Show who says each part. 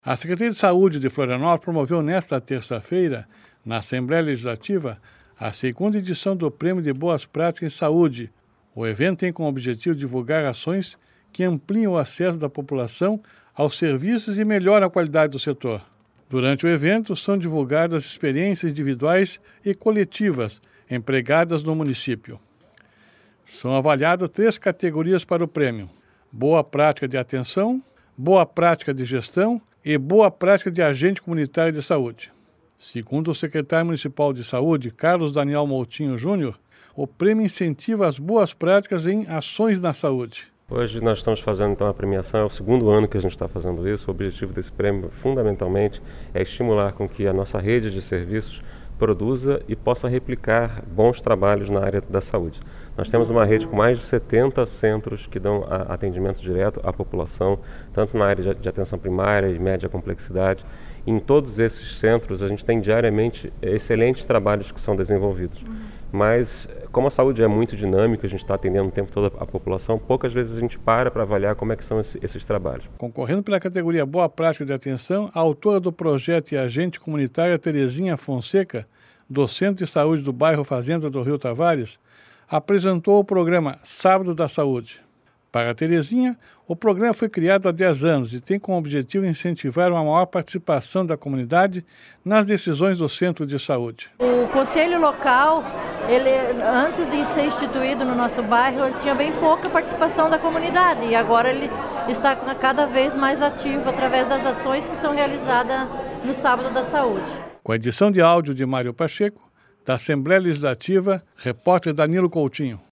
Speaker 1: A Secretaria de Saúde de Florianópolis promoveu nesta terça-feira, na Assembleia Legislativa, a segunda edição do Prêmio de Boas Práticas em Saúde. O evento tem como objetivo divulgar ações que ampliam o acesso da população aos serviços e melhoram a qualidade do setor. Durante o evento, são divulgadas experiências individuais e coletivas empregadas no município. São avaliadas 3 categorias para o prêmio: boa prática de atenção, boa prática de gestão e boa prática de agente comunitário de saúde. Segundo o secretário municipal de saúde, Carlos Daniel Moutinho Júnior, o prêmio incentiva as boas práticas em ações na saúde.
Speaker 2: Hoje nós estamos fazendo então a premiação, é o segundo ano que a gente está fazendo isso. O objetivo desse prêmio, fundamentalmente, é estimular com que a nossa rede de serviços produza e possa replicar bons trabalhos na área da saúde. Nós temos uma rede com mais de 70 centros que dão atendimento direto à população, tanto na área de atenção primária e média complexidade. Em todos esses centros a gente tem diariamente excelentes trabalhos que são desenvolvidos. Mas como a saúde é muito dinâmica, a gente está atendendo o tempo todo a população, poucas vezes a gente para avaliar como é que são esses trabalhos.
Speaker 1: Concorrendo pela categoria Boa Prática de Atenção, a autora do projeto e agente comunitária Terezinha Fonseca, do Centro de Saúde do bairro Fazenda do Rio Tavares, apresentou o programa Sábado da Saúde. Para a Terezinha, o programa foi criado há 10 anos e tem como objetivo incentivar uma maior participação da comunidade nas decisões do centro de saúde.
Speaker 3: O conselho local, antes de ser instituído no nosso bairro, ele tinha bem pouca participação da comunidade e agora ele está cada vez mais ativo através das ações que são realizadas no Sábado da Saúde.
Speaker 1: Com a edição de áudio de Mário Pacheco, da Assembleia Legislativa, repórter Danilo Coutinho.